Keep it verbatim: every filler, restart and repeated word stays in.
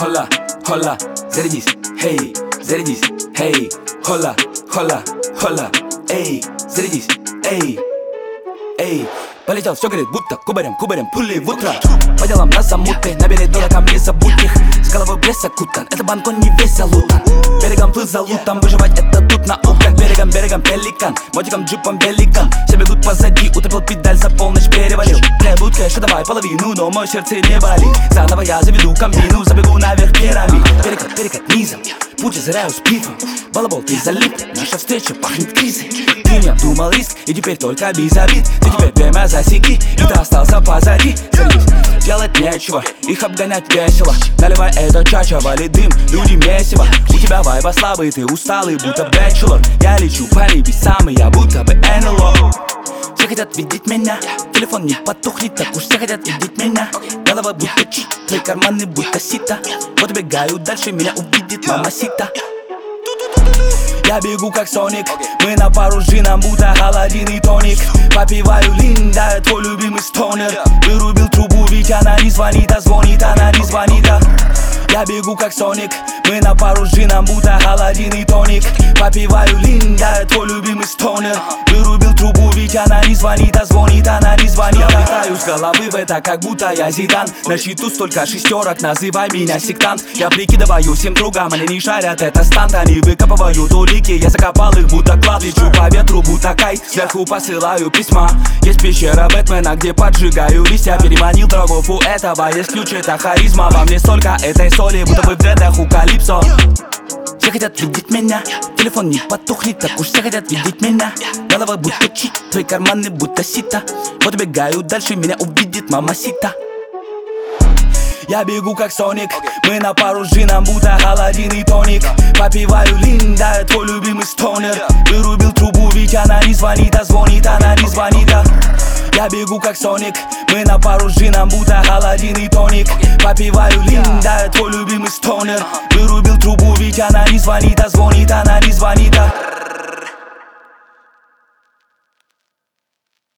Хола, хола, зарядись, эй, зарядись, эй, хола, хола, хола, эй, зарядись, эй, эй. Полетел, все горит, будто кубарем, кубарем, пули в утро. По делам на замуты, набери дуракам, не забудь их. С головой пресс окутан, это банкон не весь залутан. Берегом плыл за лутом, выживать это тут наука. Берегом, берегом пеликан, мотиком, джипом великан. Все бегут позади, утопил педаль, за полночь перевалил. Требует кэша, давай половину, но мой сердце не болит. Заново я заведу комбину, забегу наверх пирамид. Перекат, перекат низом, путь озаряю спифом. Балабол, ты залит, наша встреча пахнет кризой. Ты не обдумал риск, и теперь только без обид. Ты теперь время засеки, и ты остался позади. Садись, делать нечего, их обгонять весело. Наливай это чача, вали дым, люди месиво. У тебя вайба слабый, ты усталый, будто бэчелор. Я лечу по небесам, и я будто бы эн эл о. Все хотят видеть меня, телефон не потухнет, так уж все хотят видеть меня. Голова будто чит, твои карманы будто сито. Вот убегаю дальше, меня увидит мамасита. Я бегу как Соник, мы на пару с джином, будто холодильный тоник. Попиваю Линда, твой любимый стонер. Вырубил трубу, ведь она не звонит, а звонит, она не звонит, а. Я бегу как Соник, мы на пару с джином, будто холодильный тоник. Попиваю Линда, твой любимый стонер. Вырубил трубу, ведь она не звонит, а звонит, она не звонит. Я летаю с головы в это, как будто я Зидан. На счету столько шестерок, называй меня сектант. Я прикидываю всем кругам, они не шарят, это стант. Они выкапывают улики, я закопал их, будто клад. Лечу по ветру, будто кайт, сверху посылаю письма. Есть пещера Бэтмена, где поджигаю листья. Переманил врагов, у этого есть ключ, это харизма. Во мне столько этой соли, будто бы в дредах у Калипсо. Все хотят видеть меня, телефон не потухнет, так уж все хотят видеть меня. Голова будто чит, твои карманы будто сито. Вот убегаю дальше, меня увидит мамасита. Я бегу как Соник, мы на пару с джином, будто холодильный тоник. Попиваю Линда, твой любимый стонер. Вырубил трубу, ведь она не звонит, а звонит, она не звонит, а. Я бегу как Соник, мы на пару с джином, будто холодильный тоник. Попиваю Линда, твой любимый стонер. Вырубил трубу, ведь она не звонит, а звонит, она не звонит, а.